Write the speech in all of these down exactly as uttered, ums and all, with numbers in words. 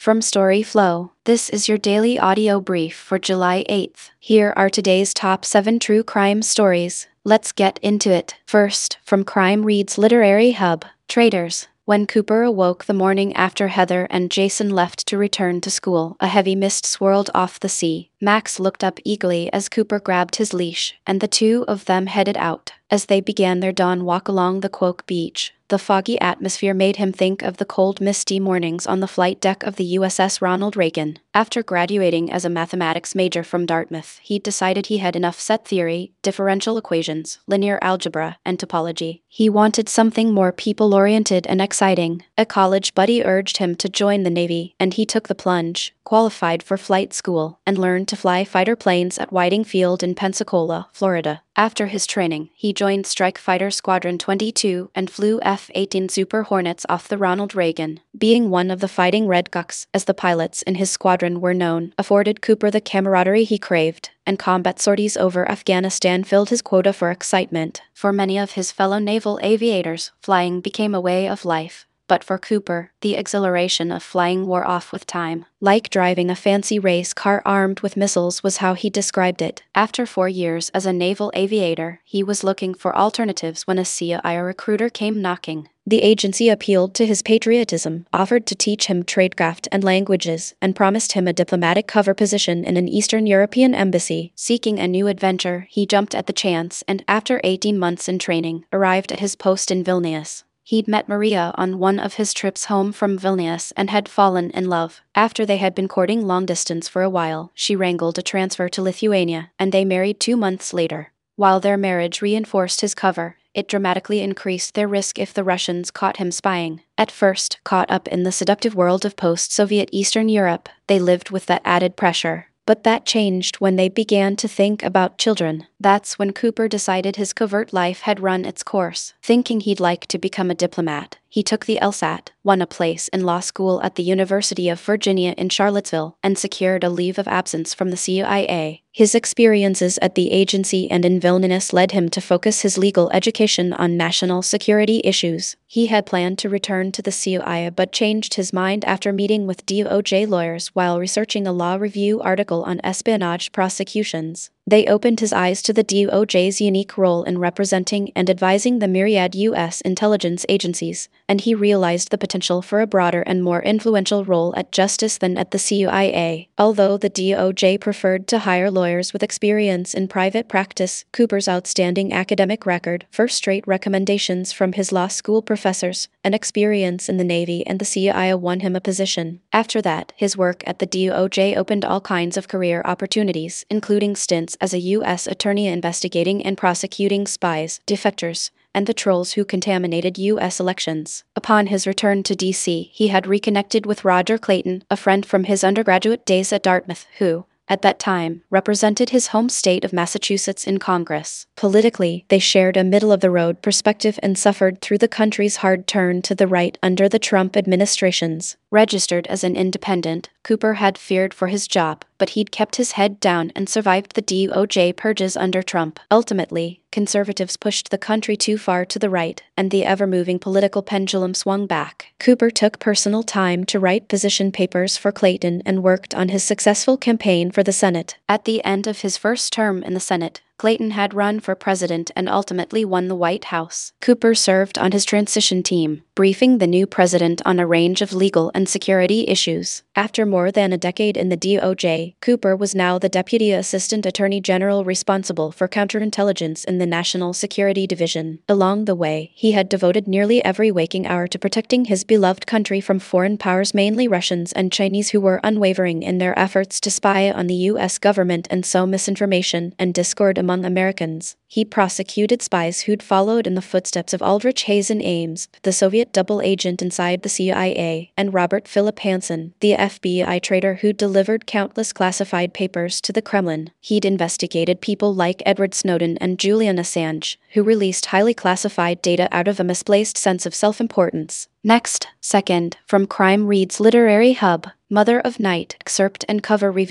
From StoryFlow, this is your daily audio brief for July eighth. Here are today's top seven true crime stories. Let's get into it. First, from Crime Reads Literary Hub, Traitors. When Cooper awoke the morning after Heather and Jason left to return to school, a heavy mist swirled off the sea. Max looked up eagerly as Cooper grabbed his leash, and the two of them headed out. As they began their dawn walk along the Quoke Beach, the foggy atmosphere made him think of the cold, misty mornings on the flight deck of the U S S Ronald Reagan. After graduating as a mathematics major from Dartmouth, he decided he had enough set theory, differential equations, linear algebra, and topology. He wanted something more people-oriented and exciting. A college buddy urged him to join the Navy, and he took the plunge, qualified for flight school, and learned to fly fighter planes at Whiting Field in Pensacola, Florida. After his training, he joined Strike Fighter Squadron twenty-two and flew F eighteen Super Hornets off the Ronald Reagan. Being one of the Fighting Red Gucks, as the pilots in his squadron were known, afforded Cooper the camaraderie he craved, and combat sorties over Afghanistan filled his quota for excitement. For many of his fellow naval aviators, flying became a way of life. But for Cooper, the exhilaration of flying wore off with time. Like driving a fancy race car armed with missiles was how he described it. After four years as a naval aviator, he was looking for alternatives when a C I A recruiter came knocking. The agency appealed to his patriotism, offered to teach him tradecraft and languages, and promised him a diplomatic cover position in an Eastern European embassy. Seeking a new adventure, he jumped at the chance and, after eighteen months in training, arrived at his post in Vilnius. He'd met Maria on one of his trips home from Vilnius and had fallen in love. After they had been courting long distance for a while, she wrangled a transfer to Lithuania, and they married two months later. While their marriage reinforced his cover, it dramatically increased their risk if the Russians caught him spying. At first, caught up in the seductive world of post-Soviet Eastern Europe, they lived with that added pressure. But that changed when they began to think about children. That's when Cooper decided his covert life had run its course. Thinking he'd like to become a diplomat, he took the LSAT, won a place in law school at the University of Virginia in Charlottesville, and secured a leave of absence from the C I A. His experiences at the agency and in Vilnius led him to focus his legal education on national security issues. He had planned to return to the C I A but changed his mind after meeting with D O J lawyers while researching a law review article on espionage prosecutions. They opened his eyes to the D O J's unique role in representing and advising the myriad U S intelligence agencies, and he realized the potential for a broader and more influential role at Justice than at the C I A. Although the D O J preferred to hire lawyers with experience in private practice, Cooper's outstanding academic record, first-rate recommendations from his law school professors, and experience in the Navy and the C I A won him a position. After that, his work at the D O J opened all kinds of career opportunities, including stints as a U S attorney investigating and prosecuting spies, defectors, and the trolls who contaminated U S elections. Upon his return to D C, he had reconnected with Roger Clayton, a friend from his undergraduate days at Dartmouth, who, at that time, represented his home state of Massachusetts in Congress. Politically, they shared a middle-of-the-road perspective and suffered through the country's hard turn to the right under the Trump administrations. Registered as an independent, Cooper had feared for his job, but he'd kept his head down and survived the D O J purges under Trump. Ultimately, conservatives pushed the country too far to the right, and the ever-moving political pendulum swung back. Cooper took personal time to write position papers for Clayton and worked on his successful campaign for the Senate. At the end of his first term in the Senate, Clayton had run for president and ultimately won the White House. Cooper served on his transition team, briefing the new president on a range of legal and security issues. After more than a decade in the D O J, Cooper was now the Deputy Assistant Attorney General responsible for counterintelligence in the National Security Division. Along the way, he had devoted nearly every waking hour to protecting his beloved country from foreign powers, mainly Russians and Chinese, who were unwavering in their efforts to spy on the U S government and sow misinformation and discord among Americans. He prosecuted spies who'd followed in the footsteps of Aldrich Hazen Ames, the Soviet double agent inside the C I A, and Robert Philip Hansen, the F B I traitor who'd delivered countless classified papers to the Kremlin. He'd investigated people like Edward Snowden and Julian Assange, who released highly classified data out of a misplaced sense of self-importance. Next, second, from Crime Reads Literary Hub, Mother of Night, excerpt and cover reveal.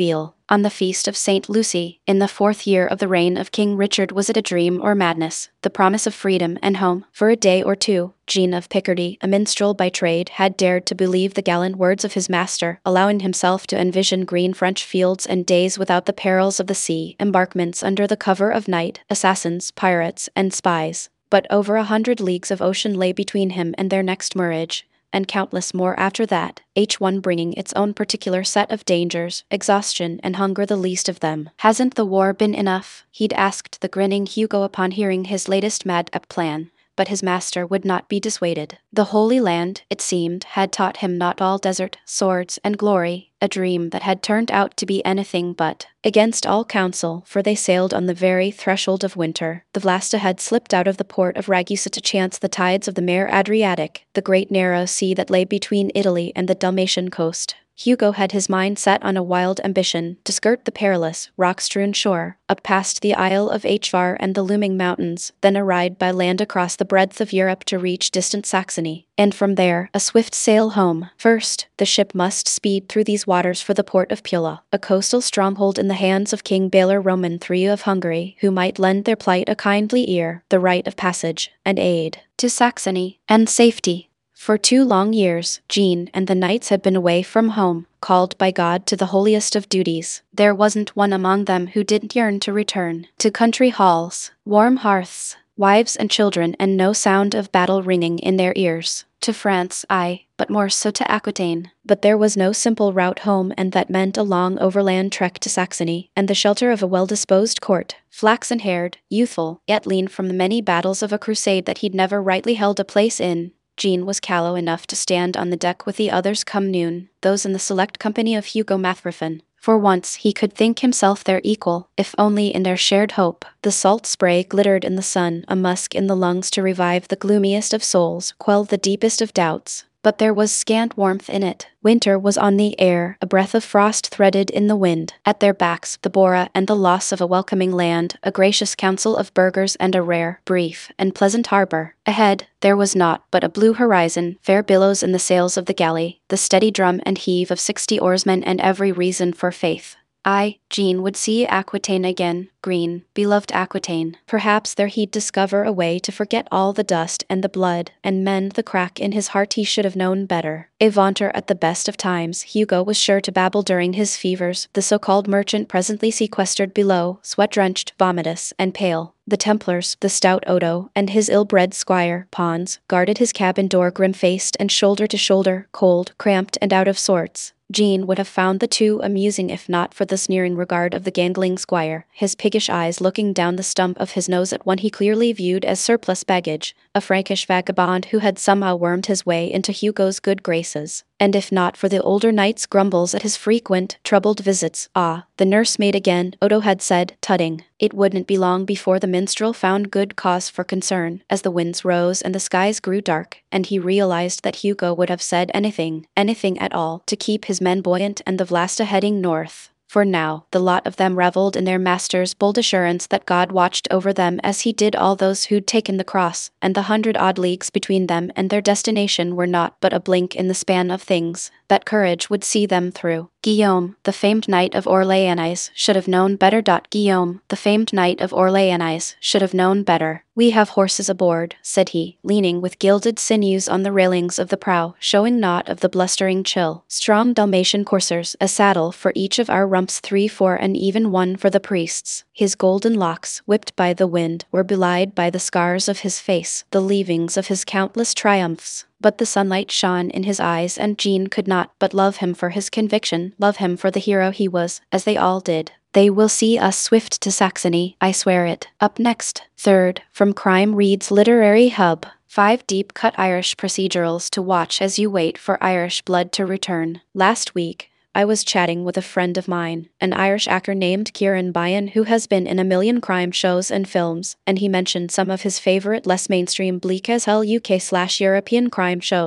on the feast of Saint Lucy, in the fourth year of the reign of King Richard. Was it a dream or madness, the promise of freedom and home? For a day or two, Jean of Picardy, a minstrel by trade, had dared to believe the gallant words of his master, allowing himself to envision green French fields and days without the perils of the sea, embarkments under the cover of night, assassins, pirates, and spies. But over a hundred leagues of ocean lay between him and their next marriage, and countless more after that, each one bringing its own particular set of dangers, exhaustion and hunger the least of them. "Hasn't the war been enough?" he'd asked the grinning Hugo upon hearing his latest mad-up plan. But his master would not be dissuaded. The Holy Land, it seemed, had taught him not all desert, swords, and glory, a dream that had turned out to be anything but. Against all counsel, for they sailed on the very threshold of winter, the Vlasta had slipped out of the port of Ragusa to chance the tides of the Mare Adriatic, the great narrow sea that lay between Italy and the Dalmatian coast. Hugo had his mind set on a wild ambition to skirt the perilous, rock-strewn shore, up past the Isle of Hvar and the looming mountains, then a ride by land across the breadth of Europe to reach distant Saxony, and from there a swift sail home. First, the ship must speed through these waters for the port of Pula, a coastal stronghold in the hands of King Baylor Roman the third of Hungary, who might lend their plight a kindly ear, the right of passage, and aid to Saxony and safety. For two long years, Jean and the knights had been away from home, called by God to the holiest of duties. There wasn't one among them who didn't yearn to return to country halls, warm hearths, wives and children, and no sound of battle ringing in their ears. To France, aye, but more so to Aquitaine. But there was no simple route home, and that meant a long overland trek to Saxony, and the shelter of a well-disposed court. Flaxen-haired, youthful, yet lean from the many battles of a crusade that he'd never rightly held a place in, Jean was callow enough to stand on the deck with the others come noon, those in the select company of Hugo Mathrafin. For once he could think himself their equal, if only in their shared hope. The salt spray glittered in the sun, a musk in the lungs to revive the gloomiest of souls, quell the deepest of doubts. But there was scant warmth in it. Winter was on the air, a breath of frost threaded in the wind. At their backs, the Bora and the loss of a welcoming land, a gracious council of burghers and a rare, brief, and pleasant harbor. Ahead, there was naught but a blue horizon, fair billows in the sails of the galley, the steady drum and heave of sixty oarsmen, and every reason for faith. I, Jean, would see Aquitaine again, green, beloved Aquitaine. Perhaps there he'd discover a way to forget all the dust and the blood, and mend the crack in his heart. He should have known better. A vaunter at the best of times, Hugo was sure to babble during his fevers. The so-called merchant presently sequestered below, sweat-drenched, vomitous, and pale. The Templars, the stout Odo, and his ill-bred squire, Pons, guarded his cabin door grim-faced and shoulder to shoulder, cold, cramped, and out of sorts. Jean would have found the two amusing if not for the sneering regard of the gangling squire, his piggish eyes looking down the stump of his nose at one he clearly viewed as surplus baggage, a Frankish vagabond who had somehow wormed his way into Hugo's good graces. And if not for the older knight's grumbles at his frequent, troubled visits, ah, the nursemaid again, Odo had said, tutting, it wouldn't be long before the minstrel found good cause for concern, as the winds rose and the skies grew dark, and he realized that Hugo would have said anything, anything at all, to keep his men buoyant and the Vlasta heading north. For now, the lot of them reveled in their master's bold assurance that God watched over them as he did all those who'd taken the cross, and the hundred odd leagues between them and their destination were not but a blink in the span of things. That courage would see them through. Guillaume, the famed knight of Orleans, should have known better. Guillaume, the famed knight of Orleans, should have known better. We have horses aboard, said he, leaning with gilded sinews on the railings of the prow, showing naught of the blustering chill. Strong Dalmatian coursers, a saddle for each of our rumps, three, four, and even one for the priests. His golden locks, whipped by the wind, were belied by the scars of his face, the leavings of his countless triumphs. But the sunlight shone in his eyes, and Jean could not but love him for his conviction, love him for the hero he was, as they all did. They will see us swift to Saxony, I swear it. Up next, third, from Crime Reads Literary Hub. Five deep-cut Irish procedurals to watch as you wait for Irish blood to return. Last week, I was chatting with a friend of mine, an Irish actor named Kieran Byan, who has been in a million crime shows and films, and he mentioned some of his favorite less mainstream bleak as hell U K slash European crime shows.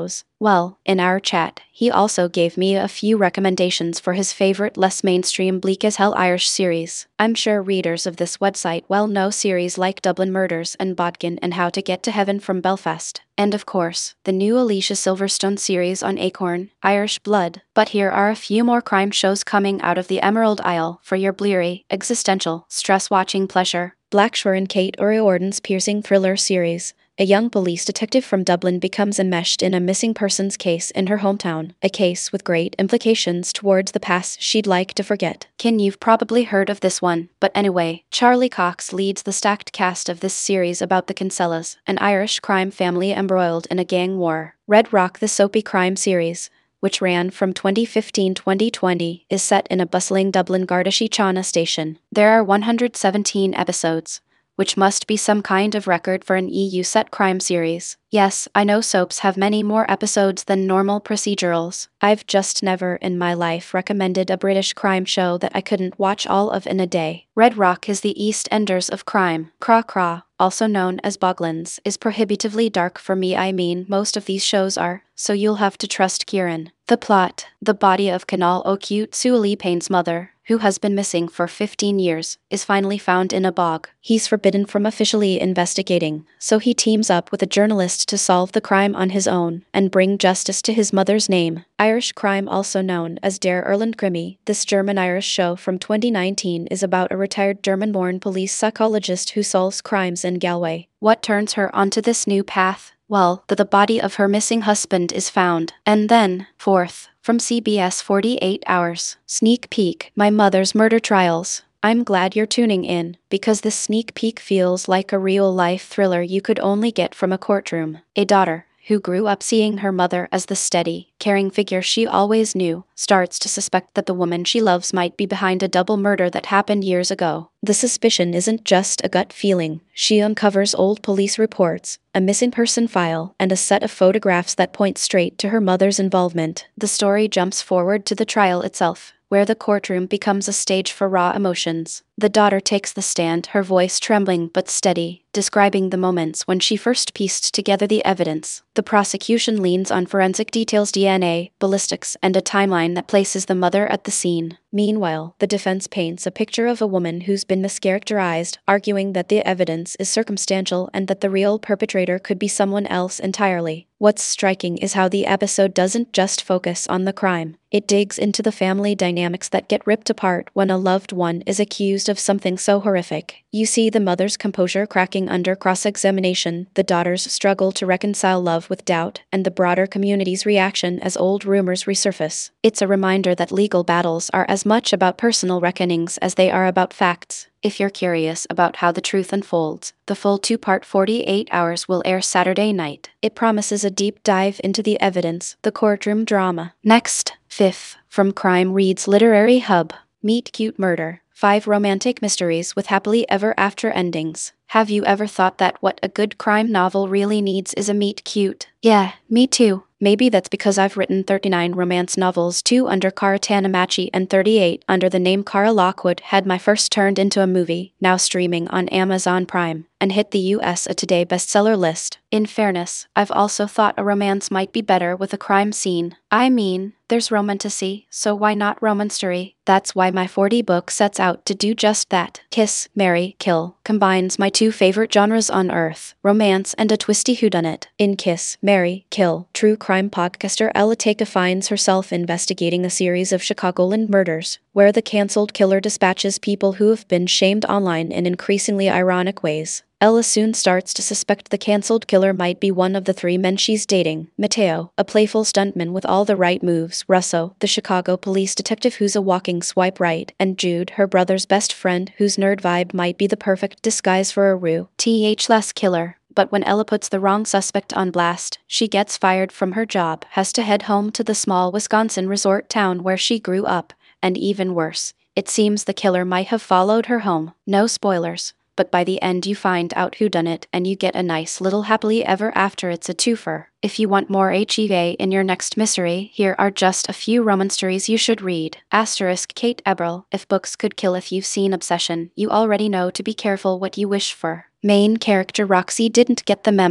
Well, in our chat, he also gave me a few recommendations for his favorite less mainstream Bleak as Hell Irish series. I'm sure readers of this website well know series like Dublin Murders and Bodkin and How to Get to Heaven from Belfast. And of course, the new Alicia Silverstone series on Acorn, Irish Blood. But here are a few more crime shows coming out of the Emerald Isle for your bleary, existential, stress-watching pleasure. Blackshore and Kate O'Riordan's piercing thriller series. A young police detective from Dublin becomes enmeshed in a missing persons case in her hometown, a case with great implications towards the past she'd like to forget. Kin, you've probably heard of this one, but anyway, Charlie Cox leads the stacked cast of this series about the Kinsellas, an Irish crime family embroiled in a gang war. Red Rock, the soapy crime series, which ran from twenty fifteen to twenty twenty, is set in a bustling Dublin Garda Síochána station. There are one hundred seventeen episodes, which must be some kind of record for an E U-set crime series. Yes, I know soaps have many more episodes than normal procedurals. I've just never in my life recommended a British crime show that I couldn't watch all of in a day. Red Rock is the East Enders of crime. Craw Craw, also known as Boglins, is prohibitively dark for me. I mean, most of these shows are, so you'll have to trust Kieran. The plot: the body of Canal O'Cute Sually Payne's mother, who has been missing for fifteen years, is finally found in a bog. He's forbidden from officially investigating, so he teams up with a journalist to solve the crime on his own and bring justice to his mother's name. Irish Crime, also known as Der Erland Krimi, this German-Irish show from twenty nineteen is about a retired German-born police psychologist who solves crimes in Galway. What turns her onto this new path? Well, that the body of her missing husband is found. And then, fourth, from C B S forty-eight hours, sneak peek, My Mother's Murder Trials. I'm glad you're tuning in, because this sneak peek feels like a real-life thriller you could only get from a courtroom. A daughter, who grew up seeing her mother as the steady, caring figure she always knew, starts to suspect that the woman she loves might be behind a double murder that happened years ago. The suspicion isn't just a gut feeling. She uncovers old police reports, a missing person file, and a set of photographs that point straight to her mother's involvement. The story jumps forward to the trial itself, where the courtroom becomes a stage for raw emotions. The daughter takes the stand, her voice trembling but steady, describing the moments when she first pieced together the evidence. The prosecution leans on forensic details, D N A, ballistics, and a timeline that places the mother at the scene. Meanwhile, the defense paints a picture of a woman who's been mischaracterized, arguing that the evidence is circumstantial and that the real perpetrator could be someone else entirely. What's striking is how the episode doesn't just focus on the crime. It digs into the family dynamics that get ripped apart when a loved one is accused of something so horrific. You see the mother's composure cracking under cross-examination, the daughter's struggle to reconcile love with doubt, and the broader community's reaction as old rumors resurface. It's a reminder that legal battles are as much about personal reckonings as they are about facts. If you're curious about how the truth unfolds, the full two-part forty-eight hours will air Saturday night. It promises a deep dive into the evidence, the courtroom drama. Next, fifth, from Crime Reads Literary Hub, Meet Cute Murder. Five romantic mysteries with happily ever after endings. Have you ever thought that what a good crime novel really needs is a meet cute? Yeah, me too. Maybe that's because I've written thirty-nine romance novels, two under Cara Tanamachi and thirty-eight under the name Cara Lockwood, had my first turned into a movie, now streaming on Amazon Prime, and hit the U S A Today bestseller list. In fairness, I've also thought a romance might be better with a crime scene. I mean, there's romantasy, so why not romancery? That's why my forty book sets out to do just that. Kiss, Marry, Kill combines my two favorite genres on earth, romance and a twisty whodunit. In Kiss, Marry, Kill, true crime podcaster Ella Taka finds herself investigating a series of Chicagoland murders, where the cancelled killer dispatches people who have been shamed online in increasingly ironic ways. Ella soon starts to suspect the cancelled killer might be one of the three men she's dating: Mateo, a playful stuntman with all the right moves; Russo, the Chicago police detective who's a walking swipe right; and Jude, her brother's best friend, whose nerd vibe might be the perfect disguise for a ruthless killer. But when Ella puts the wrong suspect on blast, she gets fired from her job, has to head home to the small Wisconsin resort town where she grew up, and even worse, it seems the killer might have followed her home. No spoilers. But by the end you find out who done it and you get a nice little happily ever after. It's a twofer. If you want more H E V in your next mystery, here are just a few romanceries you should read. Asterisk Kate Eberl. If books could kill. If you've seen Obsession, you already know to be careful what you wish for. Main character Roxy didn't get the memo.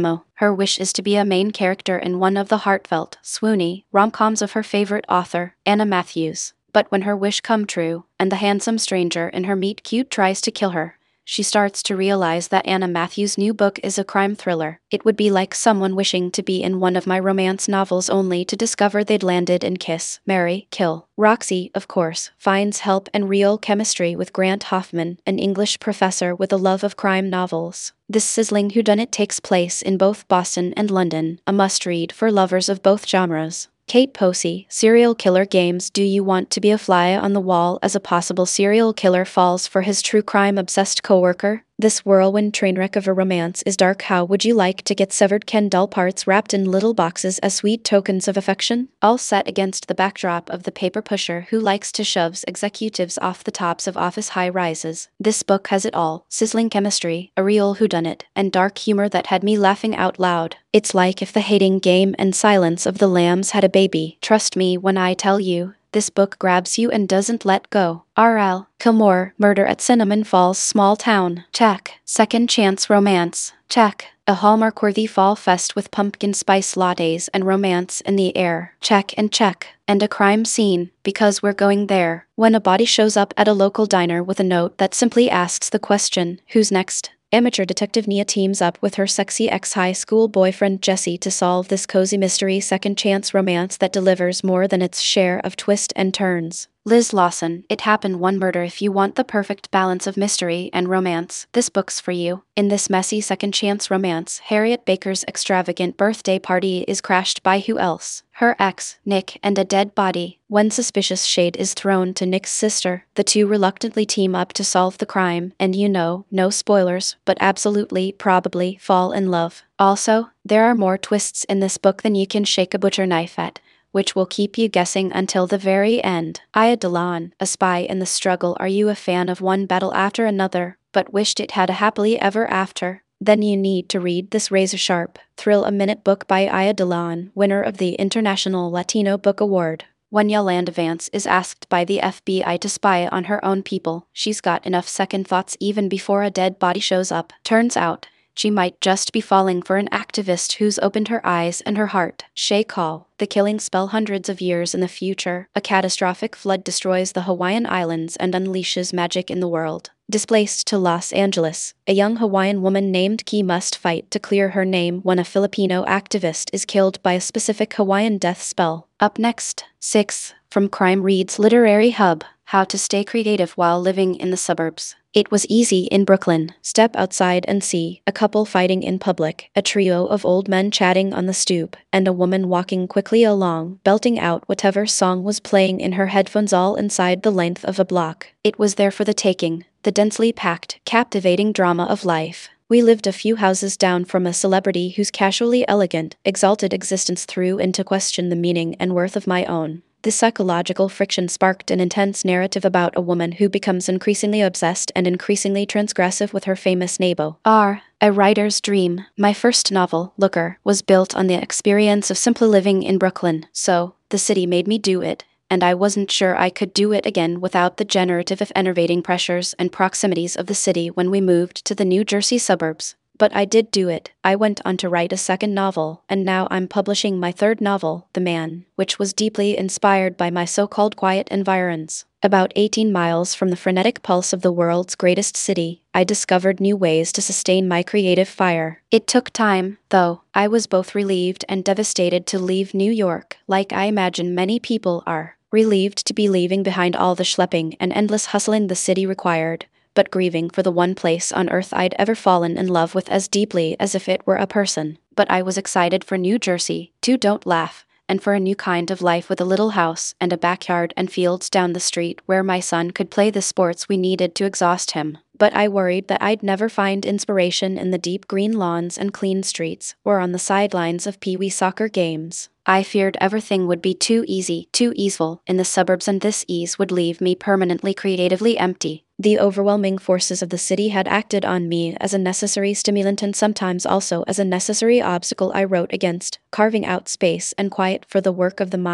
Her wish is to be a main character in one of the heartfelt, swoony rom-coms of her favorite author, Anna Matthews. But when her wish come true, and the handsome stranger in her meet-cute tries to kill her, she starts to realize that Anna Matthews' new book is a crime thriller. It would be like someone wishing to be in one of my romance novels only to discover they'd landed in Kiss, Marry, Kill. Roxy, of course, finds help and real chemistry with Grant Hoffman, an English professor with a love of crime novels. This sizzling whodunit takes place in both Boston and London, a must-read for lovers of both genres. Kate Posey, Serial Killer Games. Do you want to be a fly on the wall as a possible serial killer falls for his true crime-obsessed coworker? This whirlwind trainwreck of a romance is dark. How would you like to get severed Ken doll parts wrapped in little boxes as sweet tokens of affection? All set against the backdrop of the paper pusher who likes to shove executives off the tops of office high-rises. This book has it all: sizzling chemistry, a real whodunit, and dark humor that had me laughing out loud. It's like if The Hating Game and Silence of the Lambs had a baby. Trust me when I tell you, this book grabs you and doesn't let go. R L Kilmore, Murder at Cinnamon Falls Small Town. Check. Second Chance Romance. Check. A Hallmark-worthy fall fest with pumpkin spice lattes and romance in the air. Check and check. And a crime scene, because we're going there. When a body shows up at a local diner with a note that simply asks the question, who's next? Amateur detective Nia teams up with her sexy ex-high school boyfriend Jesse to solve this cozy mystery second chance romance that delivers more than its share of twists and turns. Liz Lawson, It Happened One Murder. If you want the perfect balance of mystery and romance, this book's for you. In this messy second chance romance, Harriet Baker's extravagant birthday party is crashed by who else? Her ex, Nick, and a dead body. When suspicious shade is thrown to Nick's sister, the two reluctantly team up to solve the crime, and you know, no spoilers, but absolutely, probably, fall in love. Also, there are more twists in this book than you can shake a butcher knife at, which will keep you guessing until the very end. Aya Delan, A Spy in the Struggle. Are you a fan of one battle after another, but wished it had a happily ever after? Then you need to read this razor-sharp, thrill-a-minute book by Aya Delan, winner of the International Latino Book Award. When Yolanda Vance is asked by the F B I to spy on her own people, she's got enough second thoughts even before a dead body shows up. Turns out, she might just be falling for an activist who's opened her eyes and her heart. Shay Call, The Killing Spell. Hundreds of years in the future, a catastrophic flood destroys the Hawaiian Islands and unleashes magic in the world. Displaced to Los Angeles, a young Hawaiian woman named Key must fight to clear her name when a Filipino activist is killed by a specific Hawaiian death spell. Up next, six. From Crime Reads Literary Hub, How to Stay Creative While Living in the Suburbs. It was easy in Brooklyn. Step outside and see a couple fighting in public, a trio of old men chatting on the stoop, and a woman walking quickly along, belting out whatever song was playing in her headphones, all inside the length of a block. It was there for the taking, the densely packed, captivating drama of life. We lived a few houses down from a celebrity whose casually elegant, exalted existence threw into question the meaning and worth of my own. This psychological friction sparked an intense narrative about a woman who becomes increasingly obsessed and increasingly transgressive with her famous neighbor. R. A Writer's Dream. My first novel, Looker, was built on the experience of simply living in Brooklyn, so the city made me do it, and I wasn't sure I could do it again without the generative if enervating pressures and proximities of the city when we moved to the New Jersey suburbs. But I did do it. I went on to write a second novel, and now I'm publishing my third novel, The Man, which was deeply inspired by my so-called quiet environs. About eighteen miles from the frenetic pulse of the world's greatest city, I discovered new ways to sustain my creative fire. It took time, though. I was both relieved and devastated to leave New York, like I imagine many people are. Relieved to be leaving behind all the schlepping and endless hustling the city required, but grieving for the one place on earth I'd ever fallen in love with as deeply as if it were a person. But I was excited for New Jersey, too, don't laugh, and for a new kind of life with a little house and a backyard and fields down the street where my son could play the sports we needed to exhaust him. But I worried that I'd never find inspiration in the deep green lawns and clean streets, or on the sidelines of pee-wee soccer games. I feared everything would be too easy, too easeful, in the suburbs, and this ease would leave me permanently creatively empty. The overwhelming forces of the city had acted on me as a necessary stimulant and sometimes also as a necessary obstacle I wrote against, carving out space and quiet for the work of the mind.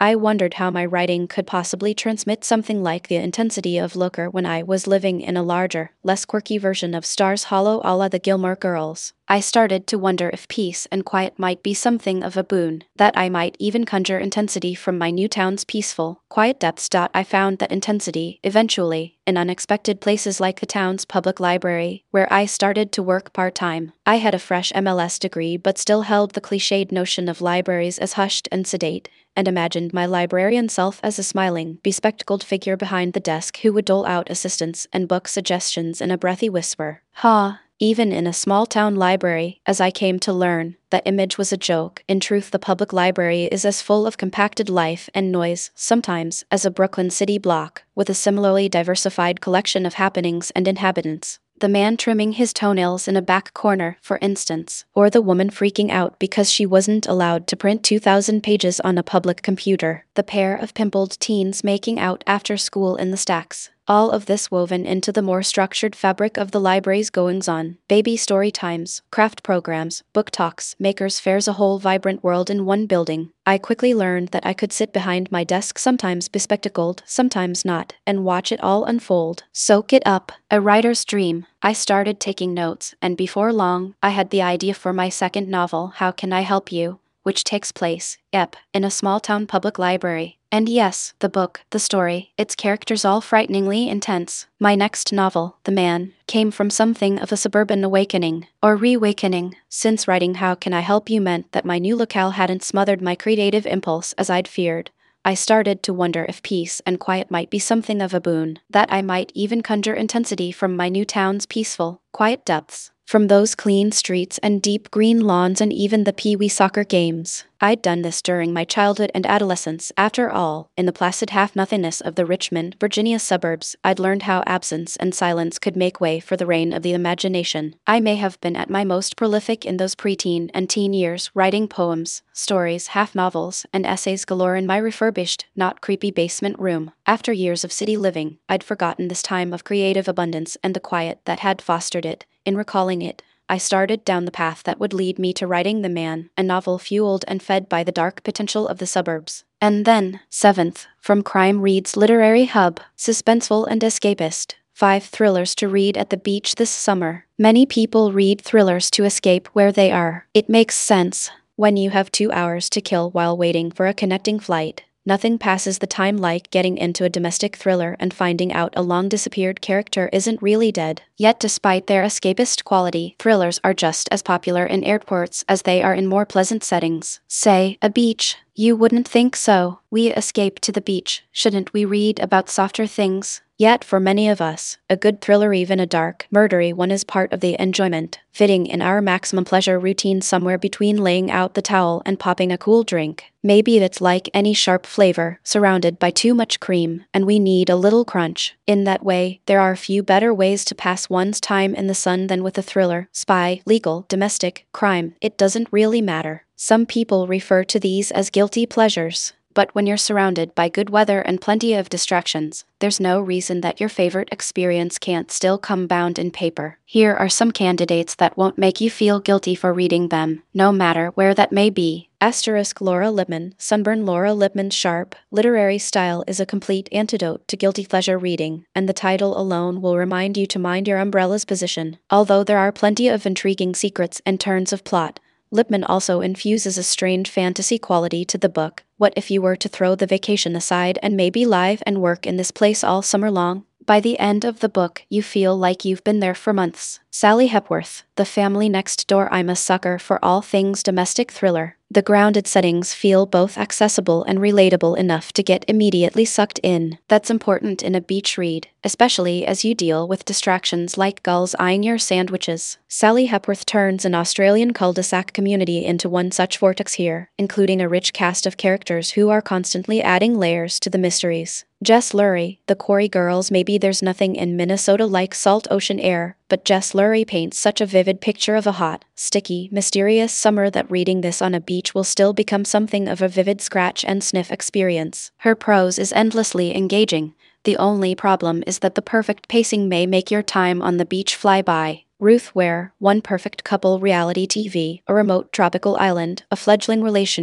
I wondered how my writing could possibly transmit something like the intensity of Looker when I was living in a larger, less quirky version of Stars Hollow a la the Gilmore Girls. I started to wonder if peace and quiet might be something of a boon, that I might even conjure intensity from my new town's peaceful, quiet depths. I found that intensity, eventually, in unexpected places like the town's public library, where I started to work part-time. I had a fresh M L S degree but still held the cliched notion of libraries as hushed and sedate, and imagined my librarian self as a smiling, bespectacled figure behind the desk who would dole out assistance and book suggestions in a breathy whisper. Ha! Even in a small-town library, as I came to learn, that image was a joke. In truth, the public library is as full of compacted life and noise, sometimes, as a Brooklyn city block, with a similarly diversified collection of happenings and inhabitants. The man trimming his toenails in a back corner, for instance, or the woman freaking out because she wasn't allowed to print two thousand pages on a public computer, the pair of pimpled teens making out after school in the stacks. All of this woven into the more structured fabric of the library's goings-on. Baby story times, craft programs, book talks, makers' fairs, a whole vibrant world in one building. I quickly learned that I could sit behind my desk, sometimes bespectacled, sometimes not, and watch it all unfold. Soak it up. A writer's dream. I started taking notes, and before long, I had the idea for my second novel, How Can I Help You?, which takes place, yep, in a small-town public library. And yes, the book, the story, its characters all frighteningly intense. My next novel, The Man, came from something of a suburban awakening, or reawakening, since writing How Can I Help You meant that my new locale hadn't smothered my creative impulse as I'd feared. I started to wonder if peace and quiet might be something of a boon, that I might even conjure intensity from my new town's peaceful, quiet depths. From those clean streets and deep green lawns and even the pee-wee soccer games. I'd done this during my childhood and adolescence. After all, in the placid half-nothingness of the Richmond, Virginia suburbs, I'd learned how absence and silence could make way for the reign of the imagination. I may have been at my most prolific in those preteen and teen years, writing poems, stories, half-novels, and essays galore in my refurbished, not creepy basement room. After years of city living, I'd forgotten this time of creative abundance and the quiet that had fostered it. In recalling it, I started down the path that would lead me to writing The Man, a novel fueled and fed by the dark potential of the suburbs. And then, seventh, from Crime Reads Literary Hub, suspenseful and escapist. Five thrillers to read at the beach this summer. Many people read thrillers to escape where they are. It makes sense. When you have two hours to kill while waiting for a connecting flight, nothing passes the time like getting into a domestic thriller and finding out a long-disappeared character isn't really dead. Yet despite their escapist quality, thrillers are just as popular in airports as they are in more pleasant settings. Say, a beach. You wouldn't think so. We escape to the beach. Shouldn't we read about softer things? Yet for many of us, a good thriller, even a dark, murdery one, is part of the enjoyment, fitting in our maximum pleasure routine somewhere between laying out the towel and popping a cool drink. Maybe it's like any sharp flavor, surrounded by too much cream, and we need a little crunch. In that way, there are few better ways to pass one's time in the sun than with a thriller. Spy, legal, domestic, crime, it doesn't really matter. Some people refer to these as guilty pleasures. But when you're surrounded by good weather and plenty of distractions, there's no reason that your favorite experience can't still come bound in paper. Here are some candidates that won't make you feel guilty for reading them, no matter where that may be. Asterisk Laura Lippman, Sunburn. Laura Lippman's sharp, literary style is a complete antidote to guilty pleasure reading, and the title alone will remind you to mind your umbrella's position. Although there are plenty of intriguing secrets and turns of plot, Lippman also infuses a strange fantasy quality to the book. What if you were to throw the vacation aside and maybe live and work in this place all summer long? By the end of the book, you feel like you've been there for months. Sally Hepworth, The Family Next Door. I'm a sucker for all things domestic thriller. The grounded settings feel both accessible and relatable enough to get immediately sucked in. That's important in a beach read, especially as you deal with distractions like gulls eyeing your sandwiches. Sally Hepworth turns an Australian cul-de-sac community into one such vortex here, including a rich cast of characters who are constantly adding layers to the mysteries. Jess Lurie, The Quarry Girls. Maybe there's nothing in Minnesota like salt ocean air, but Jess Lurie paints such a vivid picture of a hot, sticky, mysterious summer that reading this on a beach will still become something of a vivid scratch and sniff experience. Her prose is endlessly engaging. The only problem is that the perfect pacing may make your time on the beach fly by. Ruth Ware, One Perfect Couple. Reality T V, a remote tropical island, a fledgling relationship,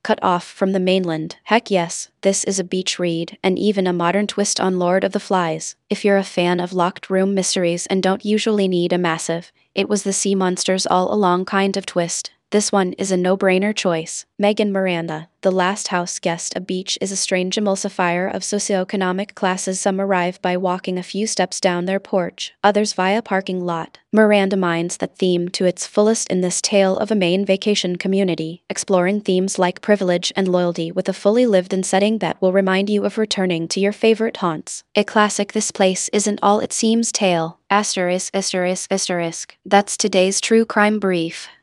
cut off from the mainland. Heck yes, this is a beach read, and even a modern twist on Lord of the Flies. If you're a fan of locked room mysteries and don't usually need a massive, it was the sea monsters all along kind of twist, this one is a no-brainer choice. Megan Miranda, The Last House Guest. A beach is a strange emulsifier of socioeconomic classes. Some arrive by walking a few steps down their porch, others via parking lot. Miranda mines that theme to its fullest in this tale of a Maine vacation community, exploring themes like privilege and loyalty with a fully lived-in setting that will remind you of returning to your favorite haunts. A classic This Place Isn't All It Seems tale. Asterisk, asterisk, asterisk. That's today's true crime brief.